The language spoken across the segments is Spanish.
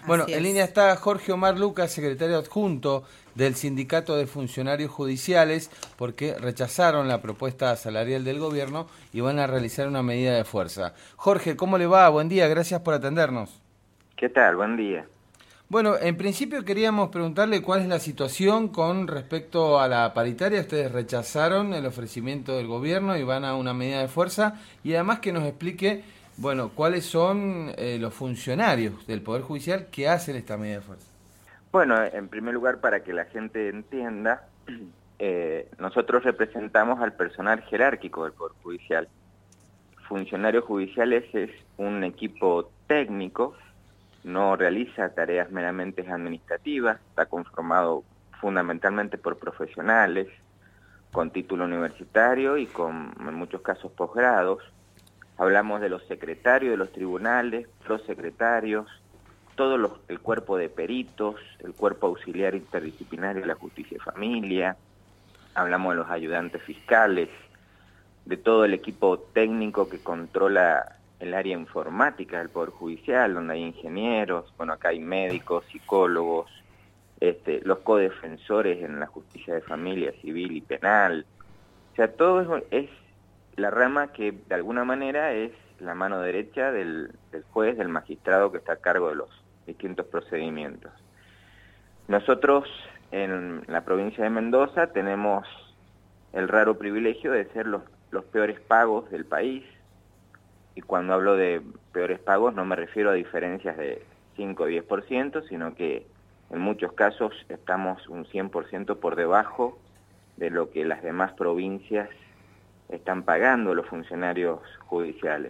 Bueno, Así en es. línea está Jorge Omar Lucas, secretario adjunto del Sindicato de Funcionarios Judiciales, porque rechazaron la propuesta salarial del gobierno y van a realizar una medida de fuerza. Jorge, ¿cómo le va? Buen día, gracias por atendernos. ¿Qué tal? Buen día. Bueno, en principio queríamos preguntarle cuál es la situación con respecto a la paritaria. Ustedes rechazaron el ofrecimiento del gobierno y van a una medida de fuerza, y además que nos explique, bueno, cuáles son los funcionarios del Poder Judicial que hacen esta medida de fuerza. Bueno, en primer lugar, para que la gente entienda, nosotros representamos al personal jerárquico del Poder Judicial. Funcionarios judiciales es un equipo técnico, no realiza tareas meramente administrativas, está conformado fundamentalmente por profesionales con título universitario y con, en muchos casos, posgrados. Hablamos de los secretarios de los tribunales, los secretarios, el cuerpo de peritos, el cuerpo auxiliar interdisciplinario de la justicia y familia, hablamos de los ayudantes fiscales, de todo el equipo técnico que controla el área informática del Poder Judicial, donde hay ingenieros, bueno, acá hay médicos, psicólogos, los codefensores en la justicia de familia, civil y penal. O sea, todo es la rama que de alguna manera es la mano derecha del juez, del magistrado que está a cargo de los distintos procedimientos. Nosotros en la provincia de Mendoza tenemos el raro privilegio de ser los peores pagos del país, y cuando hablo de peores pagos no me refiero a diferencias de 5 o 10%, sino que en muchos casos estamos un 100% por debajo de lo que las demás provincias están pagando los funcionarios judiciales.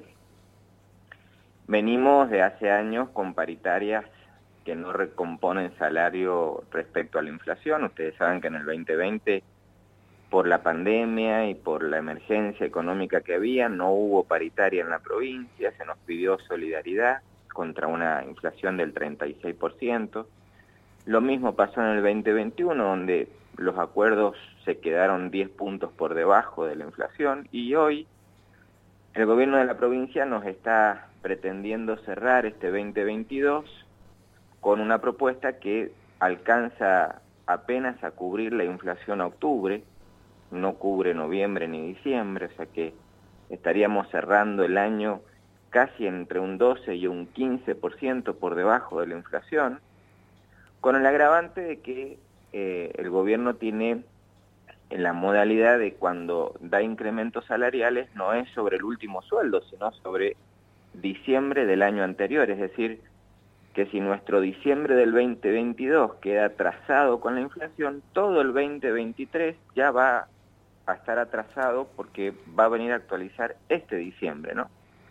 Venimos de hace años con paritarias que no recomponen salario respecto a la inflación. Ustedes saben que en el 2020, por la pandemia y por la emergencia económica que había, no hubo paritaria en la provincia, se nos pidió solidaridad contra una inflación del 36%. Lo mismo pasó en el 2021, donde los acuerdos se quedaron 10 puntos por debajo de la inflación, y hoy el gobierno de la provincia nos está pretendiendo cerrar este 2022 con una propuesta que alcanza apenas a cubrir la inflación a octubre, no cubre noviembre ni diciembre, o sea que estaríamos cerrando el año casi entre un 12 y un 15% por debajo de la inflación, con el agravante de que el gobierno tiene la modalidad de cuando da incrementos salariales no es sobre el último sueldo, sino sobre diciembre del año anterior, es decir, que si nuestro diciembre del 2022 queda atrasado con la inflación, todo el 2023 ya va a estar atrasado porque va a venir a actualizar este diciembre, ¿no?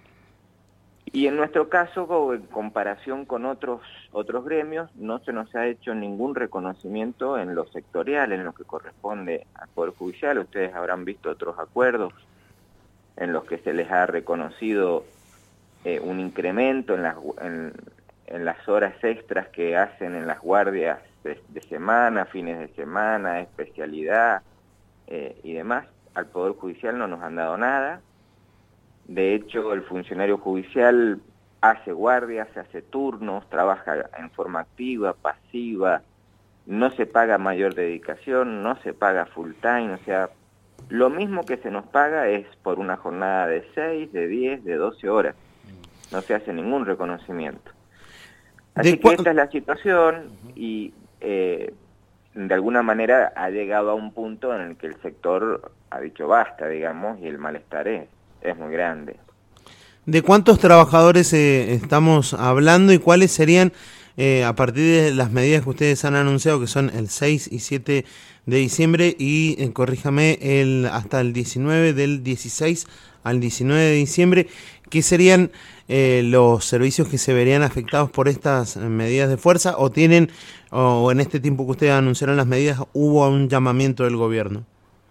Y en nuestro caso, en comparación con otros gremios, no se nos ha hecho ningún reconocimiento en lo sectorial, en lo que corresponde al Poder Judicial. Ustedes habrán visto otros acuerdos en los que se les ha reconocido un incremento en las horas extras que hacen en las guardias de semana, fines de semana, especialidad y demás. Al Poder Judicial no nos han dado nada. De hecho, el funcionario judicial hace guardias, hace turnos, trabaja en forma activa, pasiva, no se paga mayor dedicación, no se paga full time, o sea, lo mismo que se nos paga es por una jornada de 6, de 10, de 12 horas. No se hace ningún reconocimiento. Así que esta es la situación y de alguna manera ha llegado a un punto en el que el sector ha dicho basta, digamos, y el malestar es muy grande. ¿De cuántos trabajadores estamos hablando y cuáles serían, a partir de las medidas que ustedes han anunciado, que son el 6 y 7 de diciembre y, corríjame, hasta el 19, del 16 al 19 de diciembre, qué serían los servicios que se verían afectados por estas medidas de fuerza, o en este tiempo que ustedes anunciaron las medidas hubo un llamamiento del gobierno?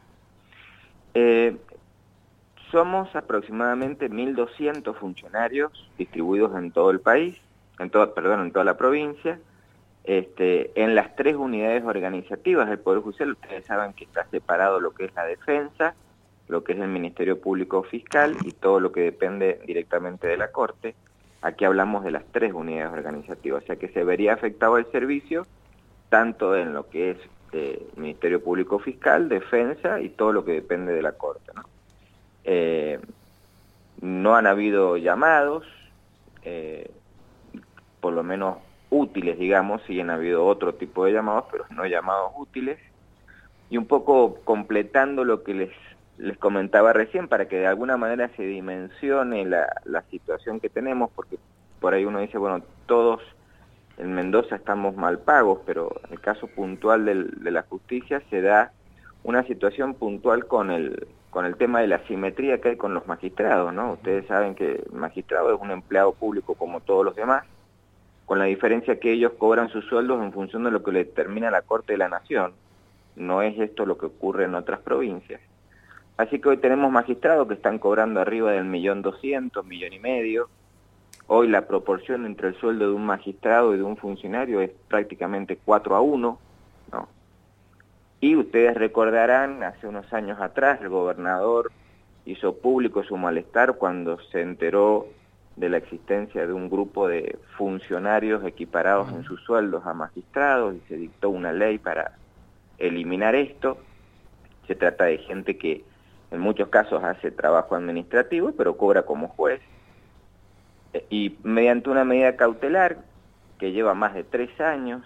Somos aproximadamente 1.200 funcionarios distribuidos en todo el país, en toda la provincia, en las 3 unidades organizativas del Poder Judicial. Ustedes saben que está separado lo que es la defensa, lo que es el Ministerio Público Fiscal y todo lo que depende directamente de la Corte. Aquí hablamos de las 3 unidades organizativas, o sea que se vería afectado el servicio tanto en lo que es Ministerio Público Fiscal, Defensa y todo lo que depende de la Corte, ¿no? No han habido llamados, por lo menos útiles, digamos, sí han habido otro tipo de llamados, pero no llamados útiles, y un poco completando lo que les comentaba recién, para que de alguna manera se dimensione la situación que tenemos, porque por ahí uno dice, bueno, todos en Mendoza estamos mal pagos, pero en el caso puntual de la justicia se da una situación puntual con el tema de la asimetría que hay con los magistrados, ¿no? Ustedes saben que el magistrado es un empleado público como todos los demás, con la diferencia que ellos cobran sus sueldos en función de lo que le determina la Corte de la Nación. No es esto lo que ocurre en otras provincias. Así que hoy tenemos magistrados que están cobrando arriba del 1.200.000, 1,5 millones. Hoy la proporción entre el sueldo de un magistrado y de un funcionario es prácticamente 4-1, ¿no? Y ustedes recordarán, hace unos años atrás, el gobernador hizo público su malestar cuando se enteró de la existencia de un grupo de funcionarios equiparados en sus sueldos a magistrados, y se dictó una ley para eliminar esto. Se trata de gente que en muchos casos hace trabajo administrativo, pero cobra como juez. Y mediante una medida cautelar que lleva más de 3 años,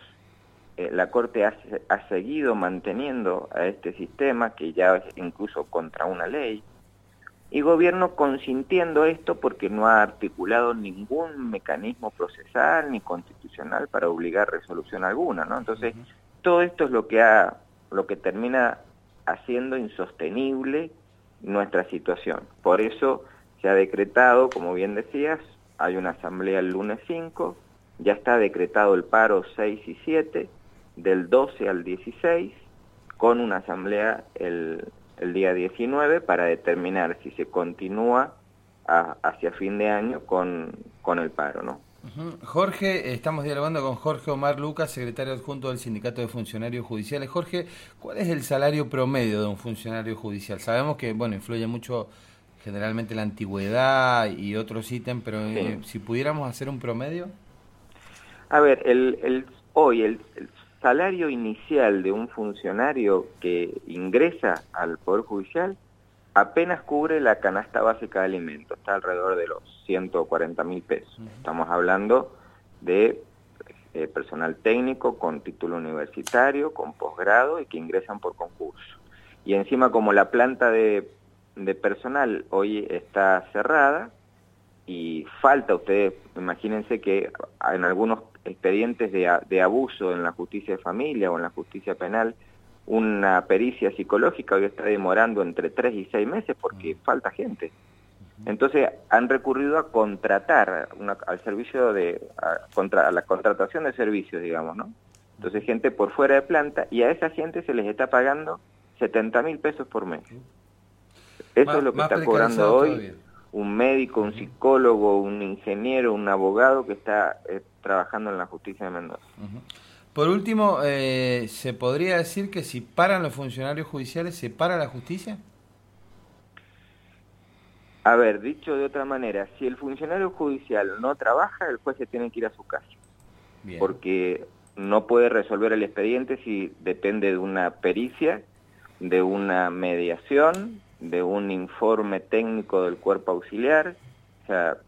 la Corte ha seguido manteniendo a este sistema, que ya es incluso contra una ley, y gobierno consintiendo esto porque no ha articulado ningún mecanismo procesal ni constitucional para obligar resolución alguna, ¿no? Entonces, todo esto es lo que termina haciendo insostenible nuestra situación. Por eso se ha decretado, como bien decías, hay una asamblea el lunes 5, ya está decretado el paro 6 y 7, del 12 al 16, con una asamblea el día 19 para determinar si se continúa hacia fin de año con el paro, ¿no? Jorge, estamos dialogando con Jorge Omar Lucas, secretario adjunto del Sindicato de Funcionarios Judiciales. Jorge, ¿cuál es el salario promedio de un funcionario judicial? Sabemos que, bueno, influye mucho generalmente la antigüedad y otros ítems, pero sí, si pudiéramos hacer un promedio. A ver, hoy el salario inicial de un funcionario que ingresa al Poder Judicial apenas cubre la canasta básica de alimentos, está alrededor de los 140.000 pesos. Estamos hablando de personal técnico con título universitario, con posgrado y que ingresan por concurso. Y encima, como la planta de personal hoy está cerrada y falta, ustedes imagínense que en algunos expedientes de abuso en la justicia de familia o en la justicia penal, una pericia psicológica hoy está demorando entre 3 y 6 meses porque falta gente. Entonces han recurrido a contratar al servicio a la contratación de servicios, digamos, ¿no? Entonces gente por fuera de planta, y a esa gente se les está pagando 70.000 pesos por mes. Eso es lo que está cobrando hoy todavía un médico, un psicólogo, un ingeniero, un abogado que está trabajando en la justicia de Mendoza. Por último, ¿se podría decir que si paran los funcionarios judiciales, se para la justicia? A ver, dicho de otra manera, si el funcionario judicial no trabaja, el juez se tiene que ir a su casa. Bien. Porque no puede resolver el expediente si depende de una pericia, de una mediación, de un informe técnico del cuerpo auxiliar. O sea,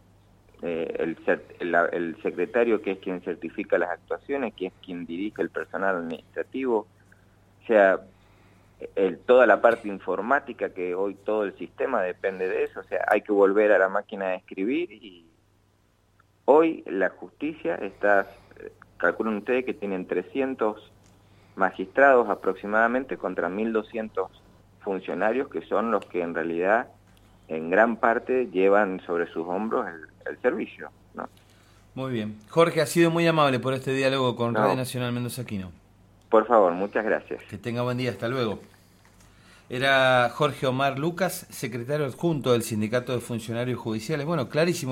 el secretario, que es quien certifica las actuaciones, que es quien dirige el personal administrativo, o sea, toda la parte informática, que hoy todo el sistema depende de eso. O sea, hay que volver a la máquina de escribir, y hoy la justicia está, calculen ustedes que tienen 300 magistrados aproximadamente contra 1.200 funcionarios, que son los que en realidad en gran parte llevan sobre sus hombros el servicio, ¿no? Muy bien. Jorge, ha sido muy amable por este diálogo con Radio Nacional Mendoza Aquino. Por favor, muchas gracias. Que tenga buen día, hasta luego. Era Jorge Omar Lucas, secretario adjunto del Sindicato de Funcionarios Judiciales. Bueno, clarísimo.